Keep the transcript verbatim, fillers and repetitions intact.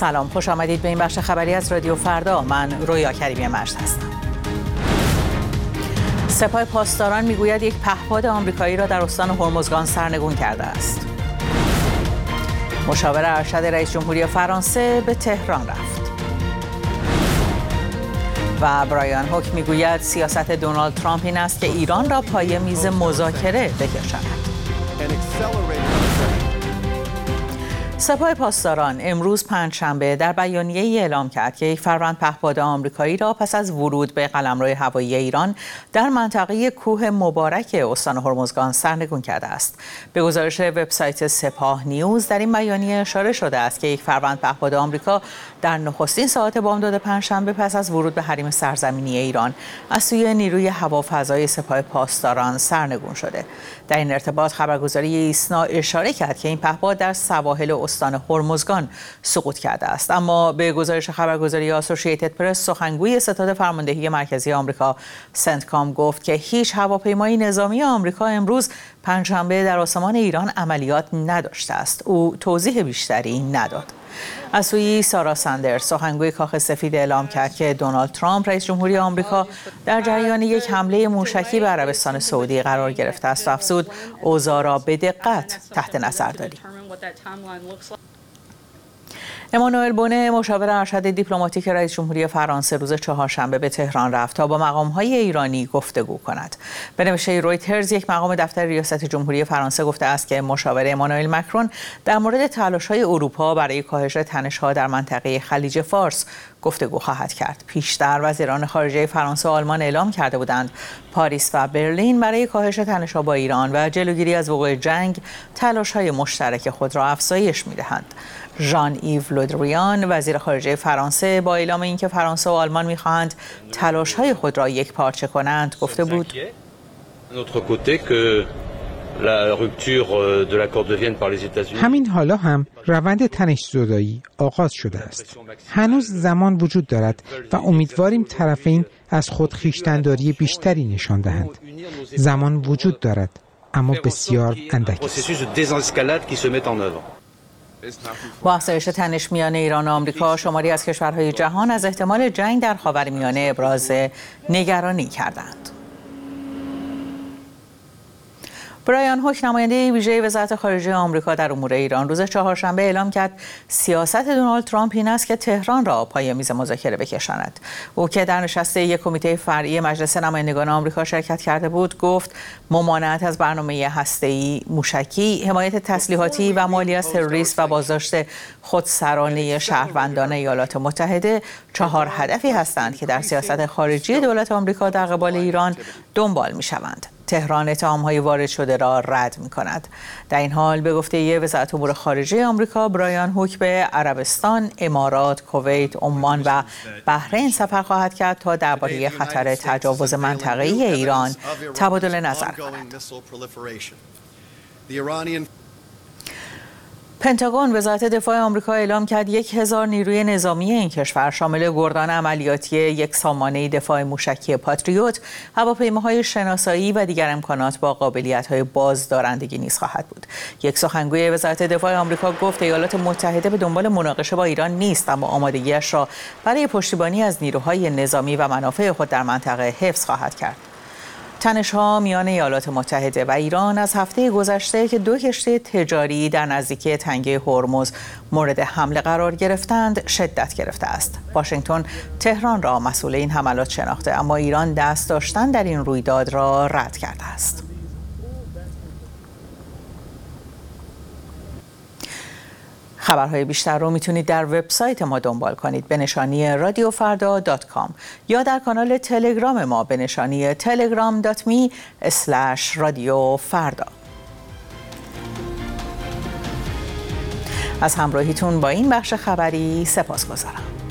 سلام، خوش آمدید به این بخش خبری از رادیو فردا. من رویا کریمی مجد هستم. سپاه پاسداران میگوید یک پهپاد آمریکایی را در استان هرمزگان سرنگون کرده است. مشاور ارشد رئیس جمهوری فرانسه به تهران رفت. و برایان هوک میگوید سیاست دونالد ترامپ این است که ایران را پای میز مذاکره بکشاند. سپاه پاسداران امروز پنجشنبه در بیانیه‌ای اعلام کرد که یک فروند پهپاد آمریکایی را پس از ورود به قلمرو هوایی ایران در منطقه کوه مبارک استان هرمزگان سرنگون کرده است. به گزارش وبسایت سپاه نیوز در این بیانیه اشاره شده است که یک فروند پهپاد آمریکا در نخستین ساعات بامداد پنجشنبه پس از ورود به حریم سرزمینی ایران از سوی نیروی هوافضای سپاه پاسداران سرنگون شده. در این ارتباط خبرگزاری ایسنا اشاره کرد که این پهپاد در سواحل استان هرمزگان سقوط کرده است، اما به گزارش خبرگزاری آسوشییتد پرس سخنگوی ستاد فرماندهی مرکزی آمریکا سنتکام گفت که هیچ هواپیمای نظامی آمریکا امروز پنجشنبه در آسمان ایران عملیات نداشته است. او توضیح بیشتری نداد. از سوی سارا ساندرز سخنگوی کاخ سفید اعلام کرد که دونالد ترامپ رئیس جمهوری آمریکا در جریان یک حمله موشکی به عربستان سعودی قرار گرفته است و افزود اوضاع را به دقت تحت نظر داریم. امانوئل بونه مشاور ارشد دیپلماتیک رئیس جمهوری فرانسه روز چهارشنبه به تهران رفت تا با مقام‌های ایرانی گفتگو کند. به نوشته رویترز یک مقام دفتر ریاست جمهوری فرانسه گفته است که مشاور امانوئل مکرون در مورد تلاش‌های اروپا برای کاهش تنش‌ها در منطقه خلیج فارس گفتگو خواهد کرد. پیشتر وزیران خارجه فرانسه و آلمان اعلام کرده بودند پاریس و برلین برای کاهش تنش‌ها با ایران و جلوگیری از وقوع جنگ تلاش‌های مشترک خود را افزایش می‌دهند. ژان ایو لودریان وزیر خارجه فرانسه با اعلام اینکه فرانسه و آلمان می‌خواهند تلاش‌های خود را یکپارچه کنند گفته بود همین حالا هم روند تنش‌زدایی آغاز شده است. هنوز زمان وجود دارد و امیدواریم طرفین از خود خویشتن‌داری بیشتری نشان دهند. زمان وجود دارد اما بسیار اندک است. با افزایش تنش میان ایران و آمریکا شماری از کشورهای جهان از احتمال جنگ در خاورمیانه ابراز نگرانی کردند. برایان هوک نماینده ویژه وزارت خارجه آمریکا در امور ایران روز چهارشنبه اعلام کرد سیاست دونالد ترامپ این است که تهران را پای میز مذاکره بکشاند. او که در نشست یک کمیته فرعی مجلس نمایندگان آمریکا شرکت کرده بود گفت ممانعت از برنامه هسته‌ای موشکی، حمایت تسلیحاتی و مالی از تروریسم و بازداشت خودسرانه شهروندان ایالات متحده چهار هدفی هستند که در سیاست خارجی دولت آمریکا در قبال ایران دنبال می‌شوند. تهران اتهام‌های وارد شده را رد می‌کند. در این حال به گفته وزارت امور خارجه آمریکا برایان هوک به عربستان، امارات، کویت، عمان و بحرین سفر خواهد کرد تا درباره خطر تجاوز منطقه‌ای ایران تبادل نظر کند. پنتاگون وزارت دفاع آمریکا اعلام کرد یک هزار نیروی نظامی این کشور شامل گردان عملیاتی یک سامانه دفاع موشکی پاتریوت، هواپیماهای شناسایی و دیگر امکانات با قابلیت‌های بازدارندگی نیز خواهد بود. یک سخنگوی وزارت دفاع آمریکا گفت ایالات متحده به دنبال مناقشه با ایران نیست اما آمادگیش را برای پشتیبانی از نیروهای نظامی و منافع خود در منطقه حفظ خواهد کرد. تنش‌ها میان ایالات متحده و ایران از هفته گذشته که دو کشتی تجاری در نزدیکی تنگه هرمز مورد حمله قرار گرفتند شدت گرفته است. واشنگتن تهران را مسئول این حملات شناخته اما ایران دست داشتن در این رویداد را رد کرده است. خبرهای بیشتر رو میتونید در وبسایت ما دنبال کنید به نشانی رادیو فردا دات کام یا در کانال تلگرام ما به نشانی تلگرام دات می اسلش رادیو فردا. از همراهیتون با این بخش خبری سپاسگزارم.